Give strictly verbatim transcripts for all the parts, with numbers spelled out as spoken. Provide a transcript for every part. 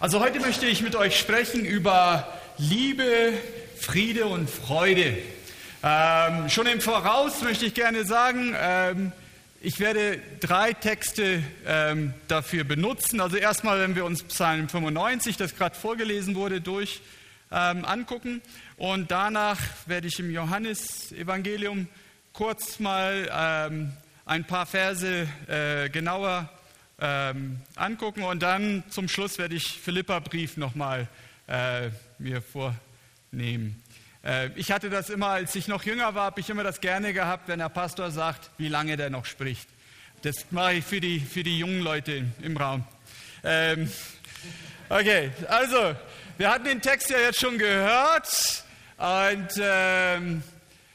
Also heute möchte ich mit euch sprechen über Liebe, Friede und Freude. Ähm, schon im Voraus möchte ich gerne sagen, ähm, ich werde drei Texte ähm, dafür benutzen. Also erstmal, wenn wir uns Psalm fünfundneunzig, das gerade vorgelesen wurde, durch ähm, angucken. Und danach werde ich im Johannesevangelium kurz mal ähm, ein paar Verse äh, genauer ähm, angucken. Und dann zum Schluss werde ich Philipperbrief nochmal äh, mir vornehmen. Äh, ich hatte das immer, als ich noch jünger war, habe ich immer das gerne gehabt, wenn der Pastor sagt, wie lange der noch spricht. Das mache ich für die, für die jungen Leute im Raum. Ähm, okay, also, wir hatten den Text ja jetzt schon gehört und ähm,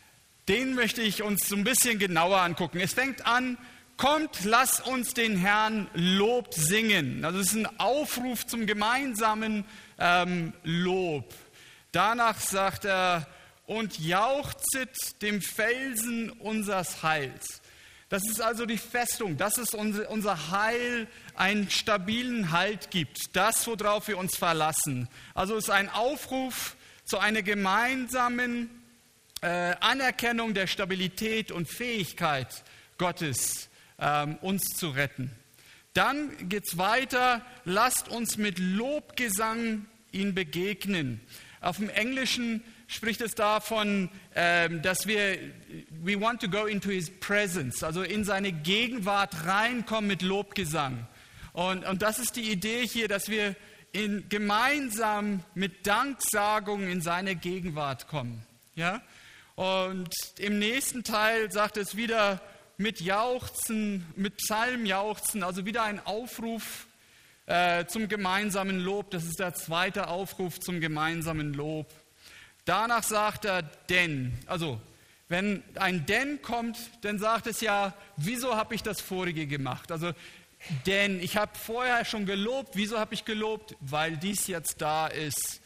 den möchte ich uns so ein bisschen genauer angucken. Es fängt an, kommt, lasst uns den Herrn Lob singen. Also es ist ein Aufruf zum gemeinsamen ähm, Lob. Danach sagt er, und jauchzet dem Felsen unseres Heils. Das ist also die Festung, dass es unser, unser Heil einen stabilen Halt gibt. Das, worauf wir uns verlassen. Also es ist ein Aufruf zu einer gemeinsamen äh, Anerkennung der Stabilität und Fähigkeit Gottes, ähm, uns zu retten. Dann geht es weiter, lasst uns mit Lobgesang ihn begegnen. Auf dem Englischen spricht es davon, ähm, dass wir, we want to go into his presence, also in seine Gegenwart reinkommen mit Lobgesang. Und, und das ist die Idee hier, dass wir in, gemeinsam mit Danksagung in seine Gegenwart kommen. Ja? Und im nächsten Teil sagt es wieder mit Jauchzen, mit Psalmjauchzen, also wieder ein Aufruf äh, zum gemeinsamen Lob. Das ist der zweite Aufruf zum gemeinsamen Lob. Danach sagt er, denn, also wenn ein denn kommt, dann sagt es ja, wieso habe ich das vorige gemacht? Also denn ich habe vorher schon gelobt, wieso habe ich gelobt? Weil dies jetzt da ist.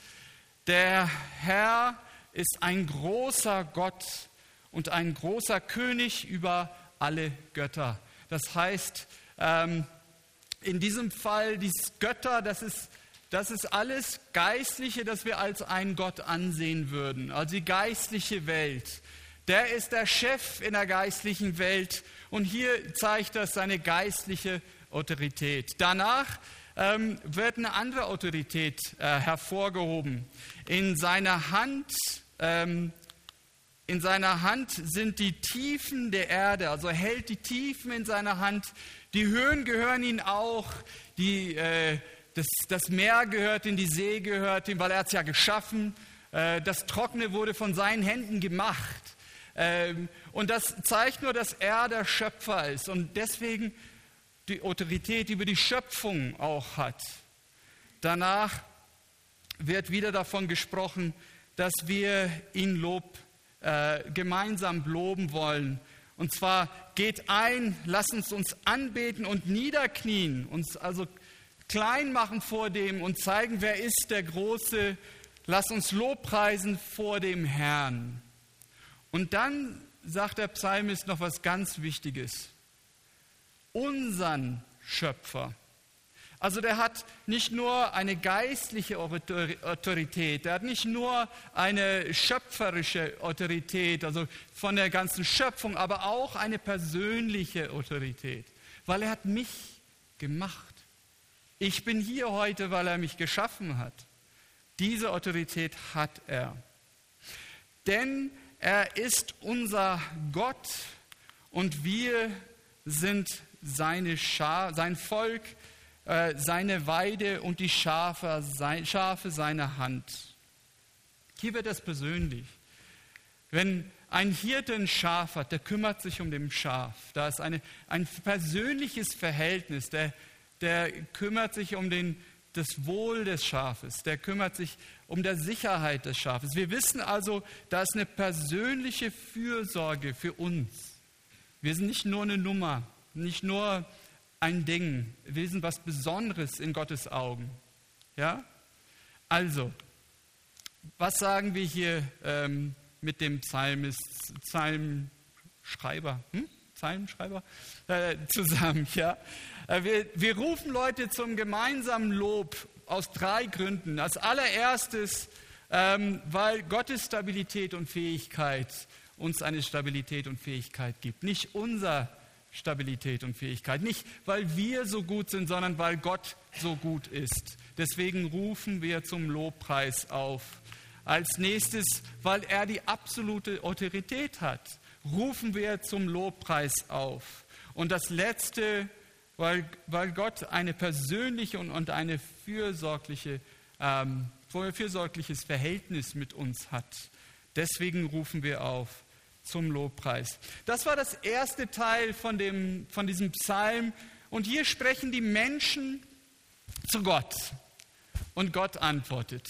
Der Herr ist ein großer Gott und ein großer König über alle Götter. Das heißt, ähm, in diesem Fall, dieses Götter, das ist, das ist alles Geistliche, das wir als einen Gott ansehen würden. Also die geistliche Welt. Der ist der Chef in der geistlichen Welt und hier zeigt das seine geistliche Autorität. Danach ähm, wird eine andere Autorität äh, hervorgehoben. In seiner Hand ähm, In seiner Hand sind die Tiefen der Erde, also er hält die Tiefen in seiner Hand. Die Höhen gehören ihm auch, die, äh, das, das Meer gehört ihm, die See gehört ihm, weil er es ja geschaffen. Äh, das Trockene wurde von seinen Händen gemacht. Ähm, und das zeigt nur, dass er der Schöpfer ist und deswegen die Autorität über die Schöpfung auch hat. Danach wird wieder davon gesprochen, dass wir ihn Lob Äh, gemeinsam loben wollen. Und zwar geht ein, lasst uns uns anbeten und niederknien, uns also klein machen vor dem und zeigen, wer ist der Große. Lasst uns Lobpreisen vor dem Herrn. Und dann sagt der Psalmist noch was ganz Wichtiges. Unseren Schöpfer. Also der hat nicht nur eine geistliche Autorität, der hat nicht nur eine schöpferische Autorität, also von der ganzen Schöpfung, aber auch eine persönliche Autorität, weil er hat mich gemacht. Ich bin hier heute, weil er mich geschaffen hat. Diese Autorität hat er. Denn er ist unser Gott und wir sind seine Schar, sein Volk, seine Weide und die Schafe, Schafe seiner Hand. Hier wird es persönlich. Wenn ein Hirte ein Schaf hat, der kümmert sich um den Schaf. Da ist eine, ein persönliches Verhältnis. Der, der kümmert sich um den, das Wohl des Schafes. Der kümmert sich um die Sicherheit des Schafes. Wir wissen also, da ist eine persönliche Fürsorge für uns. Wir sind nicht nur eine Nummer, nicht nur ein Ding. Wir sind was Besonderes in Gottes Augen. Ja? Also, was sagen wir hier ähm, mit dem Psalmist, Psalmschreiber, hm? Psalmschreiber äh, zusammen? Ja? Äh, wir, wir rufen Leute zum gemeinsamen Lob aus drei Gründen. Als allererstes, ähm, weil Gottes Stabilität und Fähigkeit uns eine Stabilität und Fähigkeit gibt. Nicht unser Stabilität und Fähigkeit. Nicht, weil wir so gut sind, sondern weil Gott so gut ist. Deswegen rufen wir zum Lobpreis auf. Als nächstes, weil er die absolute Autorität hat, rufen wir zum Lobpreis auf. Und das Letzte, weil, weil Gott eine persönliche und, und eine fürsorgliche, ähm, fürsorgliches Verhältnis mit uns hat. Deswegen rufen wir auf zum Lobpreis. Das war das erste Teil von, dem, von diesem Psalm. Und hier sprechen die Menschen zu Gott. Und Gott antwortet.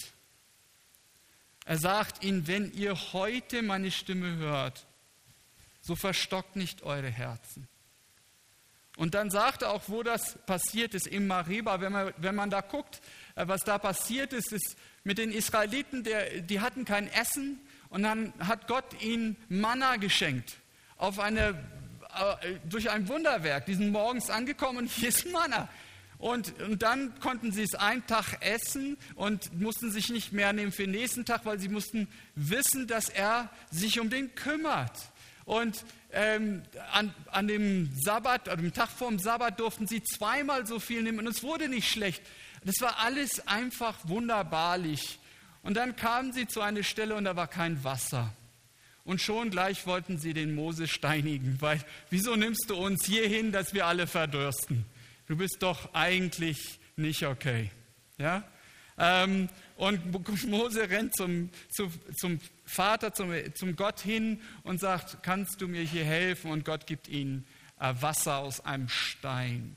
Er sagt ihnen, wenn ihr heute meine Stimme hört, so verstockt nicht eure Herzen. Und dann sagt er auch, wo das passiert ist, im Mariba. Wenn man, wenn man da guckt, was da passiert ist, ist mit den Israeliten, der, die hatten kein Essen. Und dann hat Gott ihnen Manna geschenkt, auf eine, äh, durch ein Wunderwerk. Die sind morgens angekommen und hier ist Manna. Und, und dann konnten sie es einen Tag essen und mussten sich nicht mehr nehmen für den nächsten Tag, weil sie mussten wissen, dass er sich um den kümmert. Und ähm, an, an dem Sabbat, an dem Tag vor dem Sabbat durften sie zweimal so viel nehmen und es wurde nicht schlecht. Das war alles einfach wunderbarlich. Und dann kamen sie zu einer Stelle und da war kein Wasser. Und schon gleich wollten sie den Mose steinigen, weil wieso nimmst du uns hierhin, dass wir alle verdursten? Du bist doch eigentlich nicht okay. Ja? Ähm, und Mose rennt zum, zu, zum Vater, zum, zum Gott hin und sagt, kannst du mir hier helfen? Und Gott gibt ihnen äh, Wasser aus einem Stein.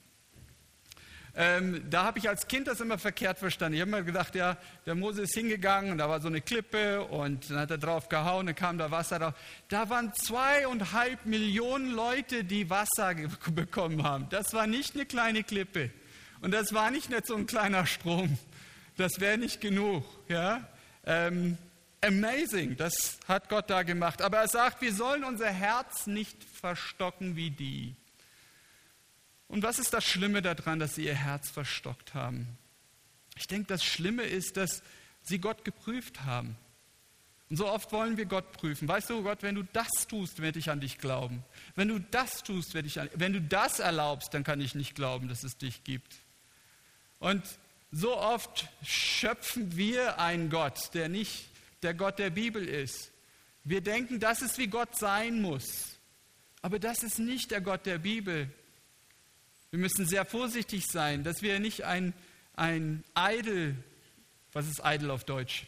Ähm, da habe ich als Kind das immer verkehrt verstanden. Ich habe mir gedacht, ja, der Mose ist hingegangen und da war so eine Klippe und dann hat er drauf gehauen, dann kam da Wasser drauf. Da waren zweieinhalb Millionen Leute, die Wasser ge- bekommen haben. Das war nicht eine kleine Klippe und das war nicht nur so ein kleiner Strom. Das wäre nicht genug. Ja? Ähm, amazing, das hat Gott da gemacht. Aber er sagt, wir sollen unser Herz nicht verstocken wie die. Und was ist das Schlimme daran, dass sie ihr Herz verstockt haben? Ich denke, das Schlimme ist, dass sie Gott geprüft haben. Und so oft wollen wir Gott prüfen. Weißt du, Gott, wenn du das tust, werde ich an dich glauben. Wenn du das tust, werde ich an, wenn du das erlaubst, dann kann ich nicht glauben, dass es dich gibt. Und so oft schöpfen wir einen Gott, der nicht der Gott der Bibel ist. Wir denken, das ist, wie Gott sein muss. Aber das ist nicht der Gott der Bibel. Wir müssen sehr vorsichtig sein, dass wir nicht ein, ein Idol, was ist Idol auf Deutsch?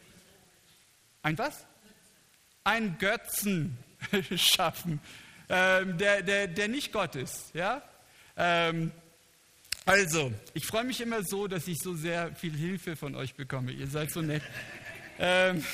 Ein was? Ein Götzen schaffen, ähm, der, der, der nicht Gott ist. Ja? Ähm, also, ich freue mich immer so, dass ich so sehr viel Hilfe von euch bekomme. Ihr seid so nett. ähm,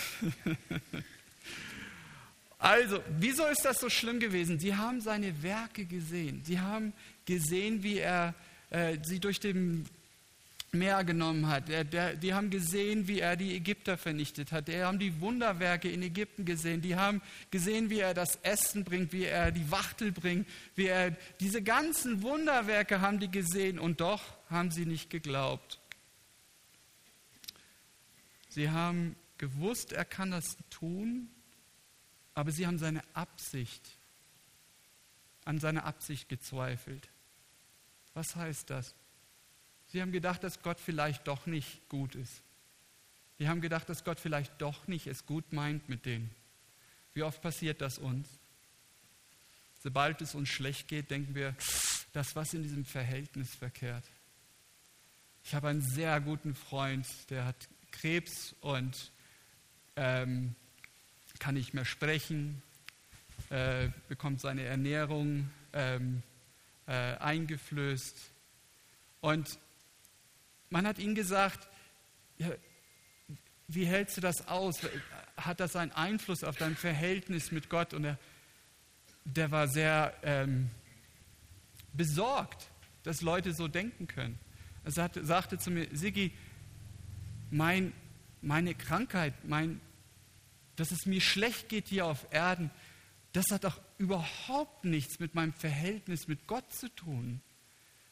Also, wieso ist das so schlimm gewesen? Sie haben seine Werke gesehen. Sie haben gesehen, wie er äh, sie durch den Meer genommen hat. Er, der, die haben gesehen, wie er die Ägypter vernichtet hat. Die haben die Wunderwerke in Ägypten gesehen. Die haben gesehen, wie er das Essen bringt, wie er die Wachtel bringt. Wie er, diese ganzen Wunderwerke haben die gesehen und doch haben sie nicht geglaubt. Sie haben gewusst, er kann das tun. Aber sie haben seine Absicht, an seiner Absicht gezweifelt. Was heißt das? Sie haben gedacht, dass Gott vielleicht doch nicht gut ist. Sie haben gedacht, dass Gott vielleicht doch nicht es gut meint mit denen. Wie oft passiert das uns? Sobald es uns schlecht geht, denken wir, das was in diesem Verhältnis verkehrt. Ich habe einen sehr guten Freund, der hat Krebs und ähm, kann nicht mehr sprechen, äh, bekommt seine Ernährung ähm, äh, eingeflößt. Und man hat ihm gesagt, ja, wie hältst du das aus? Hat das einen Einfluss auf dein Verhältnis mit Gott? Und er, der war sehr ähm, besorgt, dass Leute so denken können. Er sagte, sagte zu mir, Sigi, mein, meine Krankheit, mein dass es mir schlecht geht hier auf Erden, das hat doch überhaupt nichts mit meinem Verhältnis mit Gott zu tun.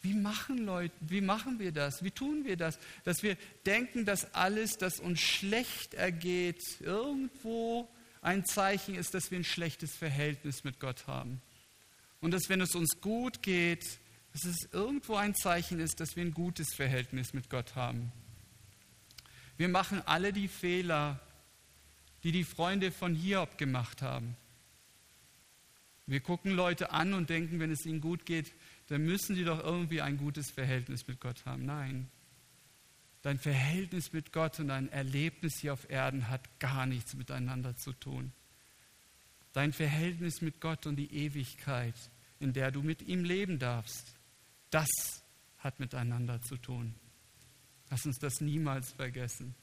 Wie machen Leute, wie machen wir das? Wie tun wir das? Dass wir denken, dass alles, das uns schlecht ergeht, irgendwo ein Zeichen ist, dass wir ein schlechtes Verhältnis mit Gott haben. Und dass, wenn es uns gut geht, dass es irgendwo ein Zeichen ist, dass wir ein gutes Verhältnis mit Gott haben. Wir machen alle die Fehler, die die Freunde von Hiob gemacht haben. Wir gucken Leute an und denken, wenn es ihnen gut geht, dann müssen sie doch irgendwie ein gutes Verhältnis mit Gott haben. Nein, dein Verhältnis mit Gott und dein Erlebnis hier auf Erden hat gar nichts miteinander zu tun. Dein Verhältnis mit Gott und die Ewigkeit, in der du mit ihm leben darfst, das hat miteinander zu tun. Lass uns das niemals vergessen.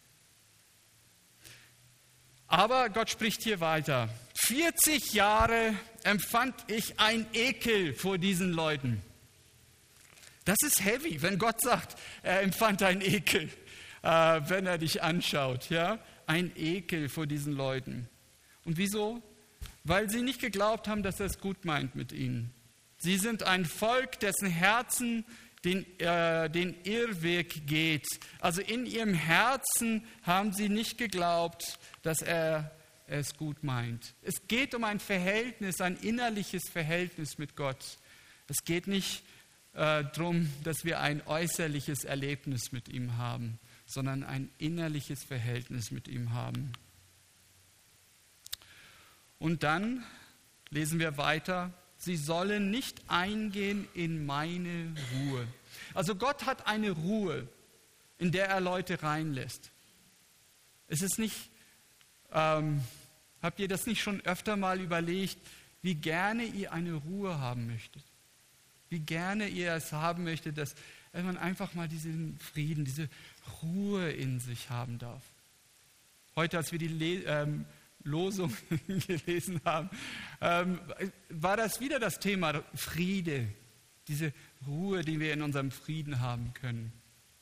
Aber Gott spricht hier weiter. vierzig Jahre empfand ich ein Ekel vor diesen Leuten. Das ist heavy, wenn Gott sagt, er empfand ein Ekel, äh, wenn er dich anschaut. Ja? Ein Ekel vor diesen Leuten. Und wieso? Weil sie nicht geglaubt haben, dass er es gut meint mit ihnen. Sie sind ein Volk, dessen Herzen den, äh, den Irrweg geht. Also in ihrem Herzen haben sie nicht geglaubt, dass er es gut meint. Es geht um ein Verhältnis, ein innerliches Verhältnis mit Gott. Es geht nicht äh, darum, dass wir ein äußerliches Erlebnis mit ihm haben, sondern ein innerliches Verhältnis mit ihm haben. Und dann lesen wir weiter, sie sollen nicht eingehen in meine Ruhe. Also Gott hat eine Ruhe, in der er Leute reinlässt. Es ist nicht, ähm, habt ihr das nicht schon öfter mal überlegt, wie gerne ihr eine Ruhe haben möchtet? Wie gerne ihr es haben möchtet, dass man einfach mal diesen Frieden, diese Ruhe in sich haben darf. Heute, als wir die Le- ähm, Losung gelesen haben, ähm, war das wieder das Thema Friede, diese Ruhe, die wir in unserem Frieden haben können.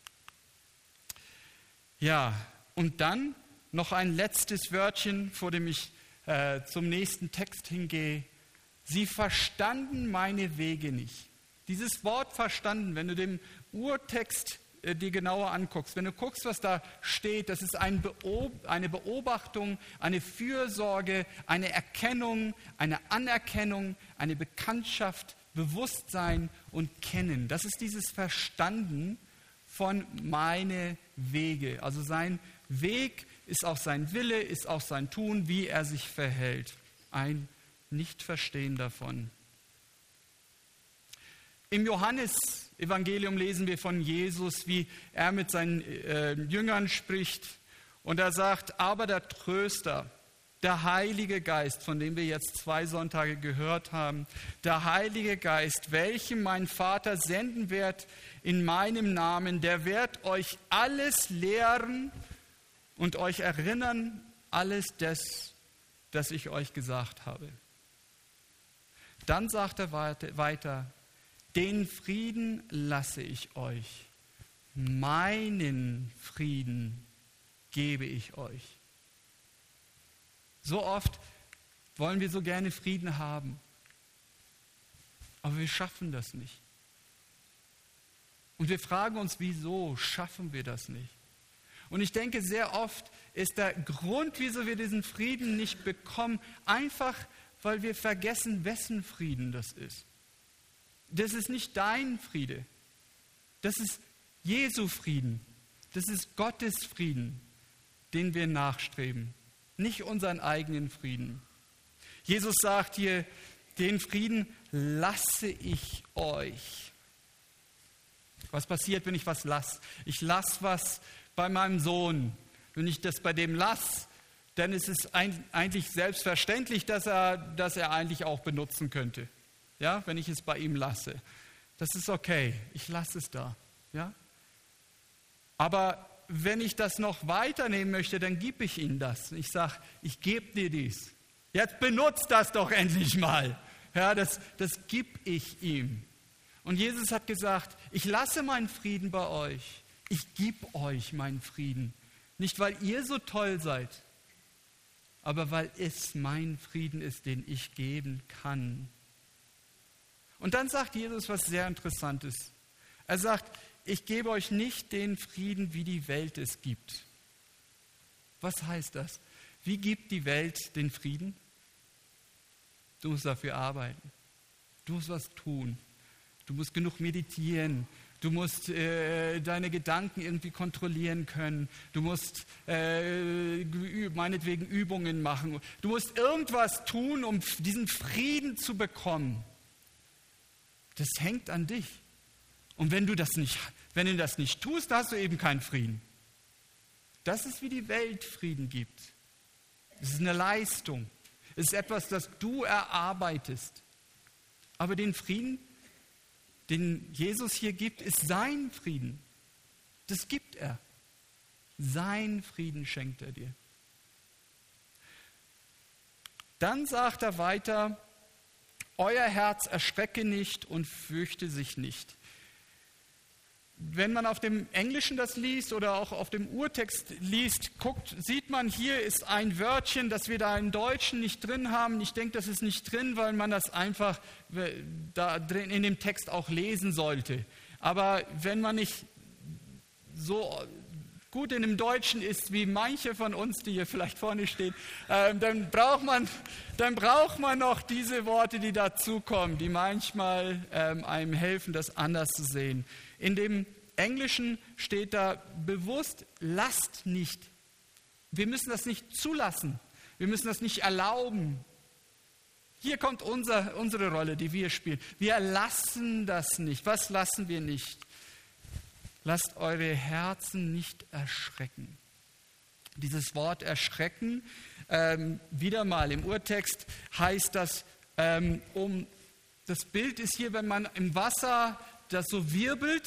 Ja, und dann noch ein letztes Wörtchen, vor dem ich äh, zum nächsten Text hingehe. Sie verstanden meine Wege nicht. Dieses Wort verstanden, wenn du den Urtext äh, dir genauer anguckst, wenn du guckst, was da steht, das ist ein Beob- eine Beobachtung, eine Fürsorge, eine Erkennung, eine Anerkennung, eine Bekanntschaft, Bewusstsein und Kennen. Das ist dieses Verstanden von meine Wege. Also sein Weg ist auch sein Wille, ist auch sein Tun, wie er sich verhält. Ein Nichtverstehen davon. Im Johannesevangelium lesen wir von Jesus, wie er mit seinen äh, Jüngern spricht. Und er sagt, aber der Tröster, der Heilige Geist, von dem wir jetzt zwei Sonntage gehört haben, der Heilige Geist, welchen mein Vater senden wird in meinem Namen, der wird euch alles lehren und euch erinnern, alles das, das ich euch gesagt habe. Dann sagt er weiter, den Frieden lasse ich euch, meinen Frieden gebe ich euch. So oft wollen wir so gerne Frieden haben, aber wir schaffen das nicht. Und wir fragen uns, wieso schaffen wir das nicht? Und ich denke, sehr oft ist der Grund, wieso wir diesen Frieden nicht bekommen, einfach, weil wir vergessen, wessen Frieden das ist. Das ist nicht dein Friede. Das ist Jesu Frieden. Das ist Gottes Frieden, den wir nachstreben. Nicht unseren eigenen Frieden. Jesus sagt hier, den Frieden lasse ich euch. Was passiert, wenn ich was lasse? Ich lasse was bei meinem Sohn. Wenn ich das bei dem lasse, dann ist es eigentlich selbstverständlich, dass er, dass er eigentlich auch benutzen könnte. Ja, wenn ich es bei ihm lasse. Das ist okay, ich lasse es da. Ja? Aber wenn ich das noch weiternehmen möchte, dann gebe ich ihm das. Ich sage, ich gebe dir dies. Jetzt benutzt das doch endlich mal. Ja, das, das gebe ich ihm. Und Jesus hat gesagt, ich lasse meinen Frieden bei euch. Ich gebe euch meinen Frieden. Nicht, weil ihr so toll seid, aber weil es mein Frieden ist, den ich geben kann. Und dann sagt Jesus was sehr Interessantes. Er sagt, ich gebe euch nicht den Frieden, wie die Welt es gibt. Was heißt das? Wie gibt die Welt den Frieden? Du musst dafür arbeiten. Du musst was tun. Du musst genug meditieren. Du musst äh, deine Gedanken irgendwie kontrollieren können. Du musst äh, meinetwegen Übungen machen. Du musst irgendwas tun, um diesen Frieden zu bekommen. Das hängt an dich. Und wenn du das nicht, wenn du das nicht tust, hast du eben keinen Frieden. Das ist, wie die Welt Frieden gibt. Es ist eine Leistung. Es ist etwas, das du erarbeitest. Aber den Frieden, den Jesus hier gibt, ist sein Frieden. Das gibt er. Sein Frieden schenkt er dir. Dann sagt er weiter, euer Herz erschrecke nicht und fürchte sich nicht. Wenn man auf dem Englischen das liest oder auch auf dem Urtext liest, guckt, sieht man, hier ist ein Wörtchen, das wir da im Deutschen nicht drin haben. Ich denke, das ist nicht drin, weil man das einfach da drin in dem Text auch lesen sollte. Aber wenn man nicht so gut in dem Deutschen ist, wie manche von uns, die hier vielleicht vorne stehen, äh, dann braucht man, dann braucht man noch diese Worte, die dazukommen, die manchmal ähm, einem helfen, das anders zu sehen. In dem Englischen steht da bewusst, lasst nicht. Wir müssen das nicht zulassen. Wir müssen das nicht erlauben. Hier kommt unser, unsere Rolle, die wir spielen. Wir lassen das nicht. Was lassen wir nicht? Lasst eure Herzen nicht erschrecken. Dieses Wort erschrecken, ähm, wieder mal im Urtext heißt das, ähm, um, das Bild ist hier, wenn man im Wasser das so wirbelt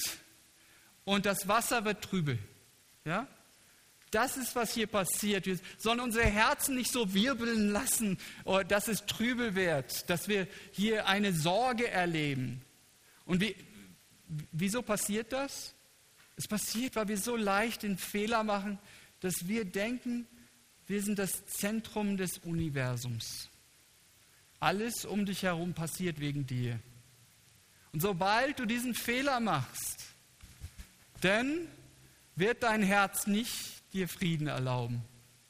und das Wasser wird trübe. Ja? Das ist, was hier passiert. Wir sollen unsere Herzen nicht so wirbeln lassen, dass es trübe wird, dass wir hier eine Sorge erleben. Und wie, wieso passiert das? Es passiert, weil wir so leicht den Fehler machen, dass wir denken, wir sind das Zentrum des Universums. Alles um dich herum passiert wegen dir. Und sobald du diesen Fehler machst, dann wird dein Herz nicht dir Frieden erlauben.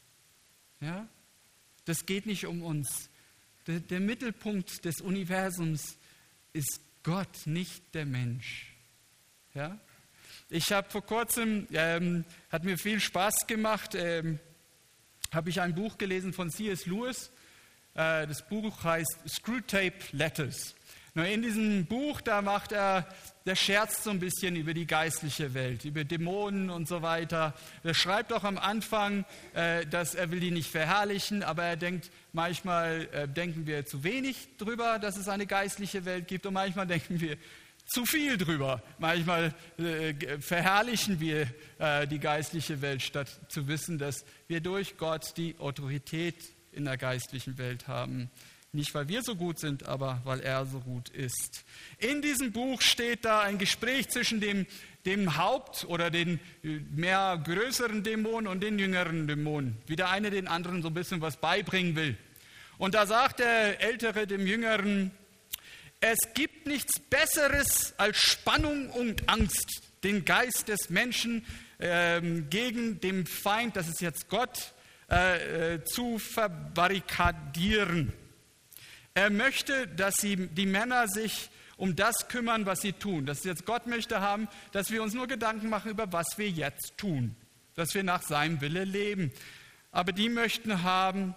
Ja? Das geht nicht um uns. Der, der Mittelpunkt des Universums ist Gott, nicht der Mensch. Ja? Ich habe vor kurzem, ähm, hat mir viel Spaß gemacht, ähm, habe ich ein Buch gelesen von C S Lewis. Äh, das Buch heißt Screwtape Letters. Nur in diesem Buch, da macht er, der scherzt so ein bisschen über die geistliche Welt, über Dämonen und so weiter. Er schreibt auch am Anfang, äh, dass er will die nicht verherrlichen, aber er denkt, manchmal äh, denken wir zu wenig drüber, dass es eine geistliche Welt gibt und manchmal denken wir zu viel drüber. Manchmal äh, verherrlichen wir äh, die geistliche Welt, statt zu wissen, dass wir durch Gott die Autorität in der geistlichen Welt haben. Nicht, weil wir so gut sind, aber weil er so gut ist. In diesem Buch steht da ein Gespräch zwischen dem, dem Haupt- oder den mehr größeren Dämonen und den jüngeren Dämonen. Wie der eine den anderen so ein bisschen was beibringen will. Und da sagt der Ältere dem Jüngeren, es gibt nichts Besseres als Spannung und Angst, den Geist des Menschen ähm, gegen den Feind, das ist jetzt Gott, äh, äh, zu verbarrikadieren. Er möchte, dass sie, die Männer sich um das kümmern, was sie tun. Das jetzt Gott möchte haben, dass wir uns nur Gedanken machen über was wir jetzt tun. Dass wir nach seinem Wille leben. Aber die möchten haben,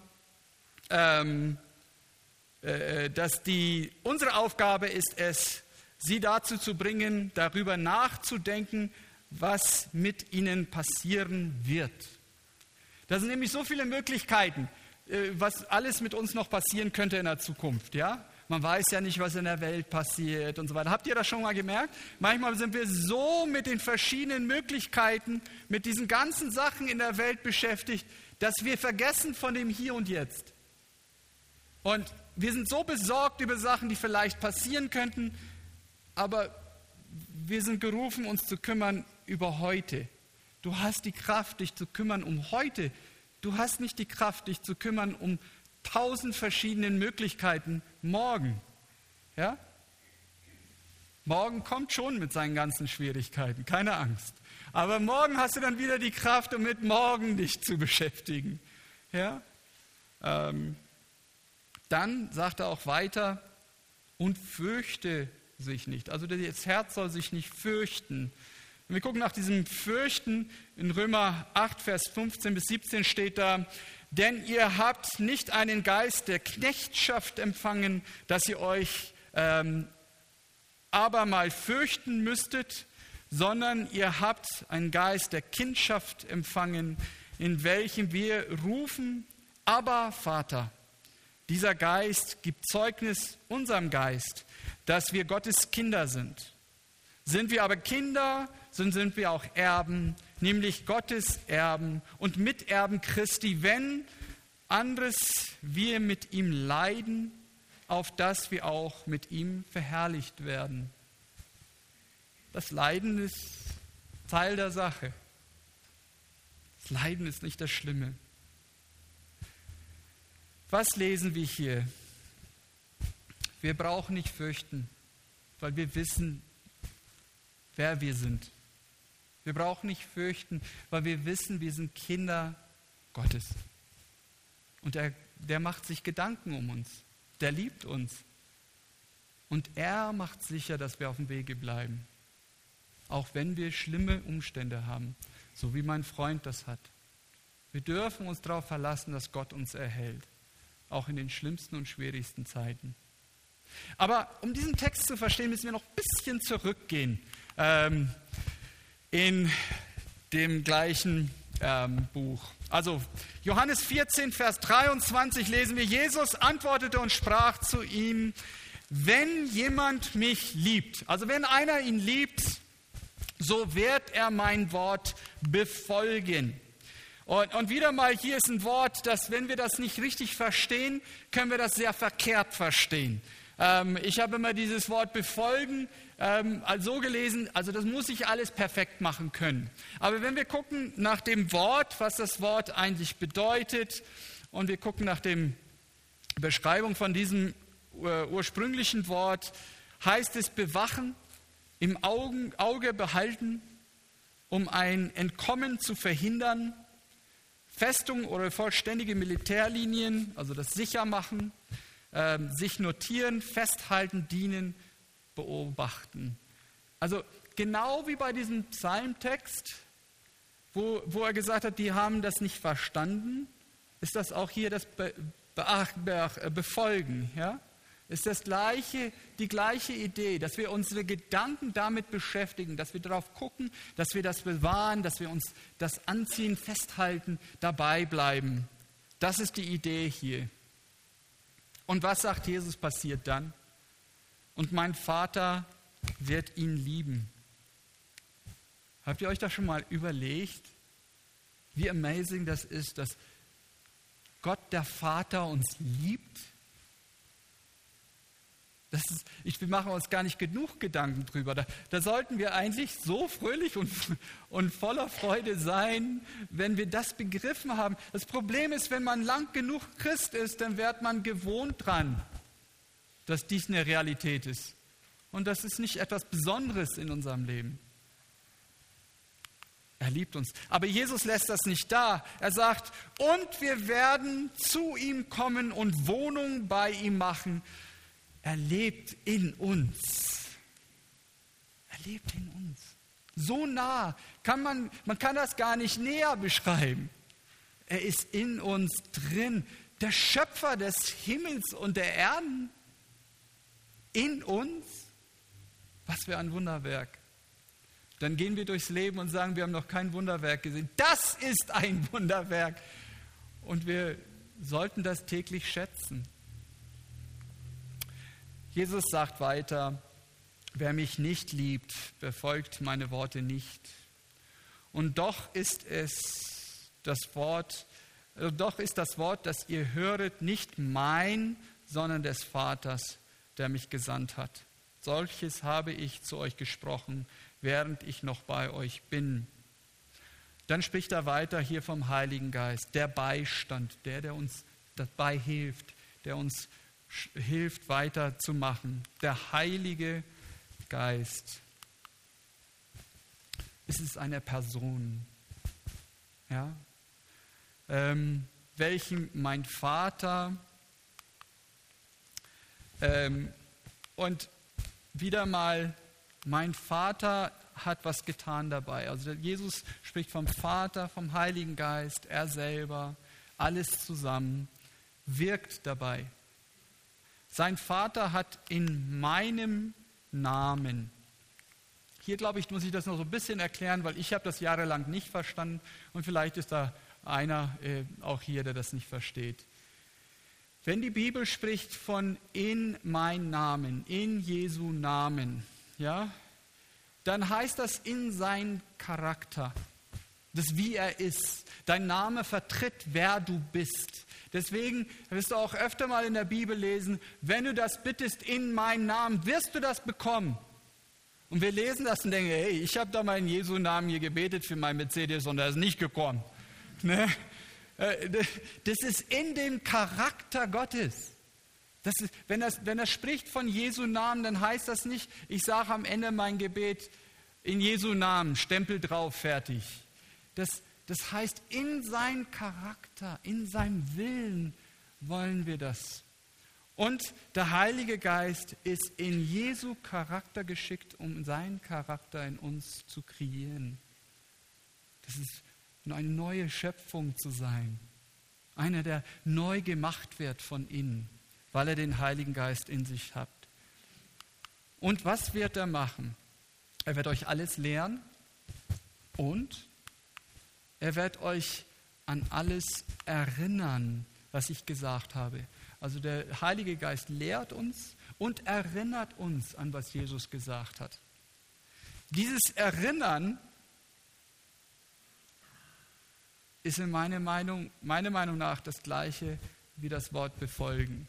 ähm, äh, dass die, unsere Aufgabe ist es, sie dazu zu bringen, darüber nachzudenken, was mit ihnen passieren wird. Da sind nämlich so viele Möglichkeiten, was alles mit uns noch passieren könnte in der Zukunft, ja? Man weiß ja nicht, was in der Welt passiert und so weiter. Habt ihr das schon mal gemerkt? Manchmal sind wir so mit den verschiedenen Möglichkeiten, mit diesen ganzen Sachen in der Welt beschäftigt, dass wir vergessen von dem Hier und Jetzt. Und wir sind so besorgt über Sachen, die vielleicht passieren könnten, aber wir sind gerufen, uns zu kümmern über heute. Du hast die Kraft, dich zu kümmern um heute. Du hast nicht die Kraft, dich zu kümmern um tausend verschiedene Möglichkeiten morgen. Ja? Morgen kommt schon mit seinen ganzen Schwierigkeiten, keine Angst. Aber morgen hast du dann wieder die Kraft, um mit morgen dich zu beschäftigen. Ja? Ähm, dann sagt er auch weiter, und fürchte sich nicht. Also das Herz soll sich nicht fürchten. Wenn wir gucken nach diesem Fürchten, in Römer acht, Vers fünfzehn bis siebzehn steht da, denn ihr habt nicht einen Geist der Knechtschaft empfangen, dass ihr euch ähm, abermal fürchten müsstet, sondern ihr habt einen Geist der Kindschaft empfangen, in welchem wir rufen, aber Vater. Dieser Geist gibt Zeugnis unserem Geist, dass wir Gottes Kinder sind. Sind wir aber Kinder, so sind wir auch Erben, nämlich Gottes Erben und Miterben Christi, wenn anderes wir mit ihm leiden, auf dass wir auch mit ihm verherrlicht werden. Das Leiden ist Teil der Sache. Das Leiden ist nicht das Schlimme. Was lesen wir hier? Wir brauchen nicht fürchten, weil wir wissen, wer wir sind. Wir brauchen nicht fürchten, weil wir wissen, wir sind Kinder Gottes. Und er, der macht sich Gedanken um uns. Der liebt uns. Und er macht sicher, dass wir auf dem Wege bleiben. Auch wenn wir schlimme Umstände haben, so wie mein Freund das hat. Wir dürfen uns darauf verlassen, dass Gott uns erhält. Auch in den schlimmsten und schwierigsten Zeiten. Aber um diesen Text zu verstehen, müssen wir noch ein bisschen zurückgehen. Ähm, in dem gleichen ähm, Buch. Also Johannes vierzehn, Vers dreiundzwanzig lesen wir, Jesus antwortete und sprach zu ihm, wenn jemand mich liebt, also wenn einer ihn liebt, so wird er mein Wort befolgen. Und, und wieder mal, hier ist ein Wort, dass wenn wir das nicht richtig verstehen, können wir das sehr verkehrt verstehen. Ähm, ich habe immer dieses Wort befolgen ähm, so gelesen, also das muss ich alles perfekt machen können. Aber wenn wir gucken nach dem Wort, was das Wort eigentlich bedeutet, und wir gucken nach der Beschreibung von diesem uh, ursprünglichen Wort, heißt es bewachen, im Augen, Auge behalten, um ein Entkommen zu verhindern, Festung oder vollständige Militärlinien, also das Sichermachen, äh, sich notieren, festhalten, dienen, beobachten. Also genau wie bei diesem Psalmtext, wo, wo er gesagt hat, die haben das nicht verstanden, ist das auch hier das Be- Be- Be- Befolgen. Ja? Ist das gleiche, die gleiche Idee, dass wir unsere Gedanken damit beschäftigen, dass wir darauf gucken, dass wir das bewahren, dass wir uns das anziehen, festhalten, dabei bleiben. Das ist die Idee hier. Und was sagt Jesus passiert dann? Und mein Vater wird ihn lieben. Habt ihr euch das schon mal überlegt, wie amazing das ist, dass Gott, der Vater, uns liebt? Das ist, ich, wir machen uns gar nicht genug Gedanken drüber. Da, da sollten wir eigentlich so fröhlich und, und voller Freude sein, wenn wir das begriffen haben. Das Problem ist, wenn man lang genug Christ ist, dann wird man gewohnt dran, dass dies eine Realität ist. Und das ist nicht etwas Besonderes in unserem Leben. Er liebt uns. Aber Jesus lässt das nicht da. Er sagt, und wir werden zu ihm kommen und Wohnung bei ihm machen. Er lebt in uns. Er lebt in uns. So nah. Kann man, man kann das gar nicht näher beschreiben. Er ist in uns drin. Der Schöpfer des Himmels und der Erden. In uns. Was für ein Wunderwerk. Dann gehen wir durchs Leben und sagen, wir haben noch kein Wunderwerk gesehen. Das ist ein Wunderwerk. Und wir sollten das täglich schätzen. Jesus sagt weiter, wer mich nicht liebt, befolgt meine Worte nicht. Und doch ist es das Wort, äh, doch ist das Wort, das ihr höret, nicht mein, sondern des Vaters, der mich gesandt hat. Solches habe ich zu euch gesprochen, während ich noch bei euch bin. Dann spricht er weiter hier vom Heiligen Geist, der Beistand, der, der uns dabei hilft, der uns hilft, weiterzumachen. Der Heilige Geist. Es ist eine Person, ja, ähm, welchen mein Vater ähm, und wieder mal, mein Vater hat was getan dabei. Also Jesus spricht vom Vater, vom Heiligen Geist, er selber, alles zusammen, wirkt dabei. Sein Vater hat in meinem Namen, hier glaube ich, muss ich das noch so ein bisschen erklären, weil ich habe das jahrelang nicht verstanden und vielleicht ist da einer äh, auch hier, der das nicht versteht. Wenn die Bibel spricht von in mein Namen, in Jesu Namen, ja, dann heißt das in sein Charakter, das wie er ist. Dein Name vertritt, wer du bist. Deswegen wirst du auch öfter mal in der Bibel lesen, wenn du das bittest in meinen Namen, wirst du das bekommen. Und wir lesen das und denken, hey, ich habe da mal in Jesu Namen hier gebetet für mein Mercedes und er ist nicht gekommen. Ne? Das ist in dem Charakter Gottes. Das ist, wenn, das, wenn er spricht von Jesu Namen, dann heißt das nicht, ich sage am Ende mein Gebet in Jesu Namen, Stempel drauf, fertig. Das, das heißt, in seinem Charakter, in seinem Willen wollen wir das. Und der Heilige Geist ist in Jesu Charakter geschickt, um seinen Charakter in uns zu kreieren. Das ist eine neue Schöpfung zu sein. Einer, der neu gemacht wird von innen, weil er den Heiligen Geist in sich hat. Und was wird er machen? Er wird euch alles lehren und er wird euch an alles erinnern, was ich gesagt habe. Also der Heilige Geist lehrt uns und erinnert uns an, was Jesus gesagt hat. Dieses Erinnern ist in meiner Meinung, meiner Meinung nach das Gleiche wie das Wort befolgen.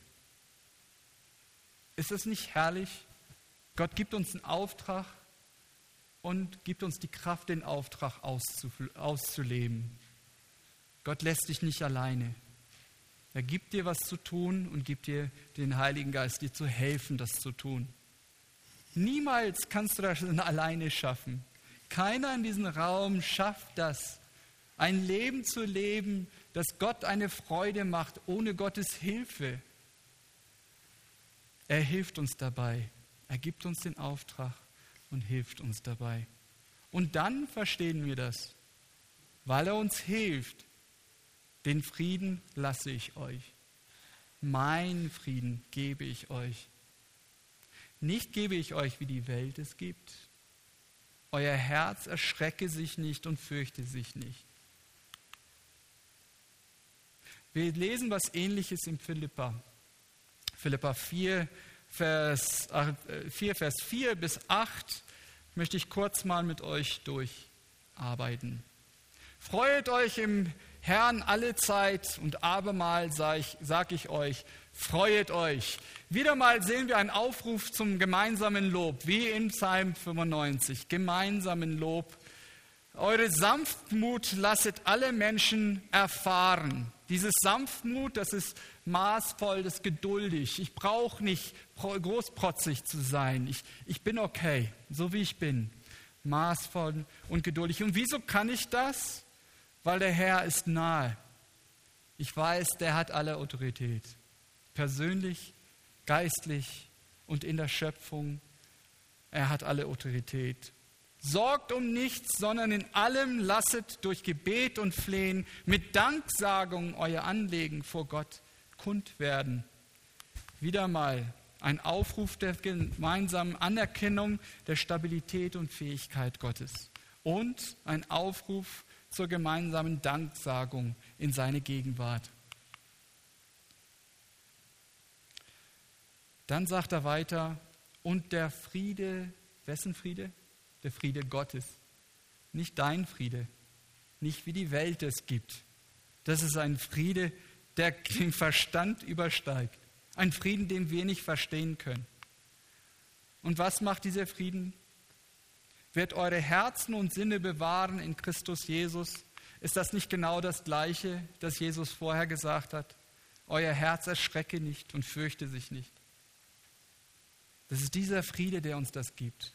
Ist es nicht herrlich? Gott gibt uns einen Auftrag und gibt uns die Kraft, den Auftrag auszuleben. Gott lässt dich nicht alleine. Er gibt dir was zu tun und gibt dir den Heiligen Geist, dir zu helfen, das zu tun. Niemals kannst du das alleine schaffen. Keiner in diesem Raum schafft das. Ein Leben zu leben, das Gott eine Freude macht, ohne Gottes Hilfe. Er hilft uns dabei. Er gibt uns den Auftrag und hilft uns dabei. Und dann verstehen wir das, weil er uns hilft. Den Frieden lasse ich euch. Meinen Frieden gebe ich euch. Nicht gebe ich euch, wie die Welt es gibt. Euer Herz erschrecke sich nicht und fürchte sich nicht. Wir lesen was Ähnliches im Philippa. Philippa vier, Vers vier bis acht möchte ich kurz mal mit euch durcharbeiten. Freut euch im Herrn alle Zeit und abermal sage ich, sag ich euch, freuet euch. Wieder mal sehen wir einen Aufruf zum gemeinsamen Lob, wie in Psalm fünfundneunzig, gemeinsamen Lob. Eure Sanftmut lasset alle Menschen erfahren. Dieses Sanftmut, das ist maßvoll, das ist geduldig. Ich brauche nicht großprotzig zu sein. Ich, ich bin okay, so wie ich bin. Maßvoll und geduldig. Und wieso kann ich das? Weil der Herr ist nahe. Ich weiß, der hat alle Autorität. Persönlich, geistlich und in der Schöpfung. Er hat alle Autorität. Sorgt um nichts, sondern in allem lasset durch Gebet und Flehen mit Danksagung euer Anliegen vor Gott kund werden. Wieder mal ein Aufruf der gemeinsamen Anerkennung der Stabilität und Fähigkeit Gottes. Und ein Aufruf zur gemeinsamen Danksagung in seine Gegenwart. Dann sagt er weiter, und der Friede, wessen Friede? Der Friede Gottes. Nicht dein Friede, nicht wie die Welt es gibt. Das ist ein Friede, der den Verstand übersteigt. Ein Frieden, den wir nicht verstehen können. Und was macht dieser Frieden? Wird eure Herzen und Sinne bewahren in Christus Jesus. Ist das nicht genau das Gleiche, das Jesus vorher gesagt hat? Euer Herz erschrecke nicht und fürchte sich nicht. Das ist dieser Friede, der uns das gibt.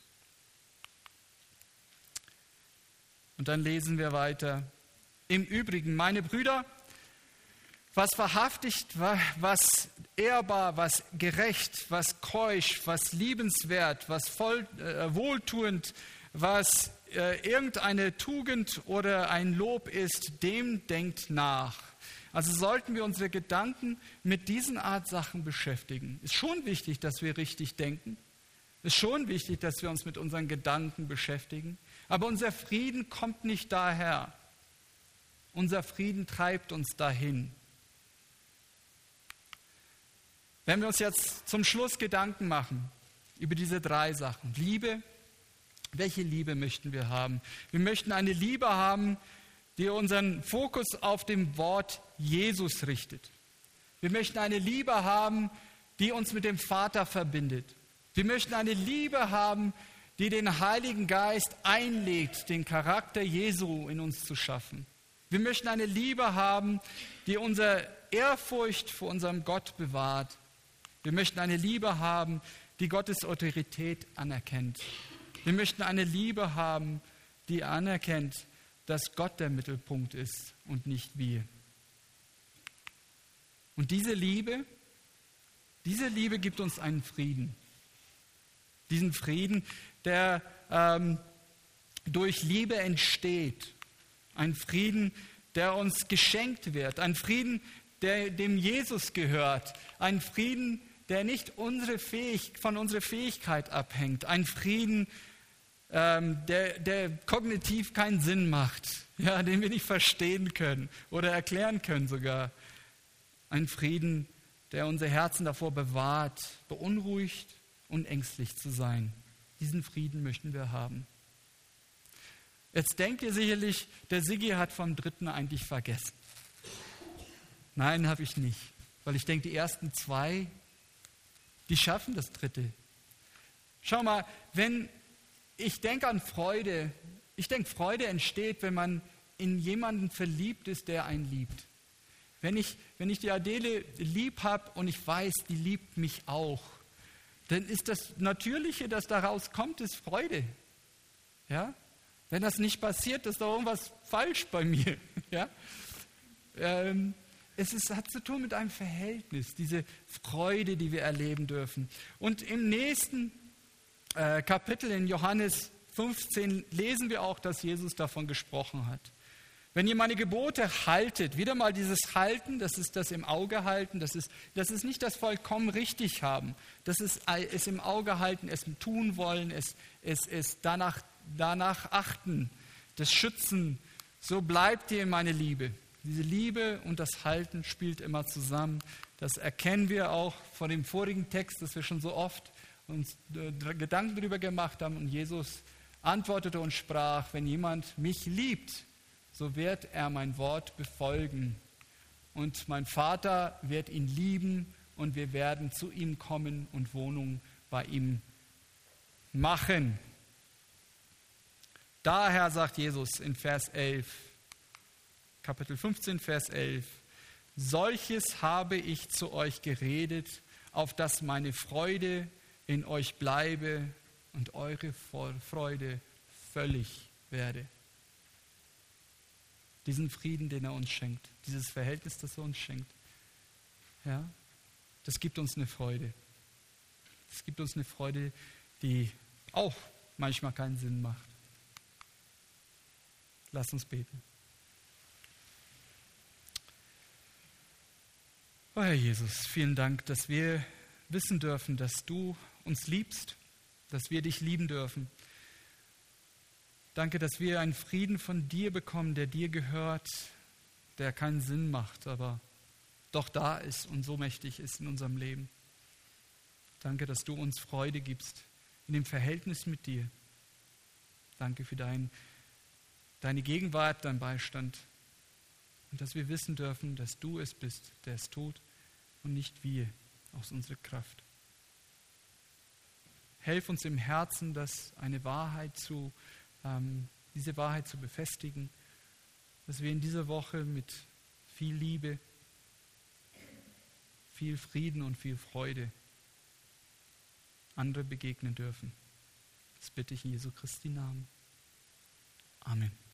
Und dann lesen wir weiter. Im Übrigen, meine Brüder, was wahrhaftig, was ehrbar, was gerecht, was keusch, was liebenswert, was voll, äh, wohltuend, was äh, irgendeine Tugend oder ein Lob ist, dem denkt nach. Also sollten wir unsere Gedanken mit diesen Art Sachen beschäftigen. Ist schon wichtig, dass wir richtig denken. Ist schon wichtig, dass wir uns mit unseren Gedanken beschäftigen. Aber unser Frieden kommt nicht daher. Unser Frieden treibt uns dahin. Wenn wir uns jetzt zum Schluss Gedanken machen über diese drei Sachen. Liebe, welche Liebe möchten wir haben? Wir möchten eine Liebe haben, die unseren Fokus auf dem Wort Jesus richtet. Wir möchten eine Liebe haben, die uns mit dem Vater verbindet. Wir möchten eine Liebe haben, die den Heiligen Geist einlegt, den Charakter Jesu in uns zu schaffen. Wir möchten eine Liebe haben, die unsere Ehrfurcht vor unserem Gott bewahrt. Wir möchten eine Liebe haben, die Gottes Autorität anerkennt. Wir möchten eine Liebe haben, die anerkennt, dass Gott der Mittelpunkt ist und nicht wir. Und diese Liebe, diese Liebe gibt uns einen Frieden. Diesen Frieden, der ähm, durch Liebe entsteht. Ein Frieden, der uns geschenkt wird. Ein Frieden, der dem Jesus gehört. Ein Frieden, der nicht unsere Fähig- von unserer Fähigkeit abhängt. Ein Frieden, ähm, der, der kognitiv keinen Sinn macht, ja, den wir nicht verstehen können oder erklären können sogar. Ein Frieden, der unsere Herzen davor bewahrt, beunruhigt und ängstlich zu sein. Diesen Frieden möchten wir haben. Jetzt denkt ihr sicherlich, der Sigi hat vom dritten eigentlich vergessen. Nein, habe ich nicht. Weil ich denke, die ersten zwei, die schaffen das dritte. Schau mal, wenn ich denke an Freude, ich denke, Freude entsteht, wenn man in jemanden verliebt ist, der einen liebt. Wenn ich, wenn ich die Adele lieb habe und ich weiß, die liebt mich auch, dann ist das Natürliche, das daraus kommt, ist Freude. Ja? Wenn das nicht passiert, ist doch irgendwas falsch bei mir. Ja? Ähm, es ist, hat zu tun mit einem Verhältnis, diese Freude, die wir erleben dürfen. Und im nächsten äh, Kapitel in Johannes fünfzehn lesen wir auch, dass Jesus davon gesprochen hat. Wenn ihr meine Gebote haltet, wieder mal dieses Halten, das ist das im Auge halten, das ist, das ist nicht das vollkommen richtig haben, das ist es im Auge halten, es tun wollen, es, es, es danach, danach achten, das Schützen, so bleibt ihr in meine Liebe. Diese Liebe und das Halten spielt immer zusammen. Das erkennen wir auch von dem vorigen Text, dass wir schon so oft uns Gedanken darüber gemacht haben und Jesus antwortete und sprach, wenn jemand mich liebt, so wird er mein Wort befolgen. Und mein Vater wird ihn lieben und wir werden zu ihm kommen und Wohnung bei ihm machen. Daher sagt Jesus in Vers elf, Kapitel fünfzehn, Vers elf, solches habe ich zu euch geredet, auf dass meine Freude in euch bleibe und eure Freude völlig werde. Diesen Frieden, den er uns schenkt, dieses Verhältnis, das er uns schenkt, ja, das gibt uns eine Freude. Das gibt uns eine Freude, die auch manchmal keinen Sinn macht. Lass uns beten. Oh Herr Jesus, vielen Dank, dass wir wissen dürfen, dass du uns liebst, dass wir dich lieben dürfen. Danke, dass wir einen Frieden von dir bekommen, der dir gehört, der keinen Sinn macht, aber doch da ist und so mächtig ist in unserem Leben. Danke, dass du uns Freude gibst in dem Verhältnis mit dir. Danke für dein, deine Gegenwart, dein Beistand und dass wir wissen dürfen, dass du es bist, der es tut und nicht wir aus unserer Kraft. Helf uns im Herzen, dass eine Wahrheit zu Ähm, diese Wahrheit zu befestigen, dass wir in dieser Woche mit viel Liebe, viel Frieden und viel Freude andere begegnen dürfen. Das bitte ich in Jesu Christi Namen. Amen.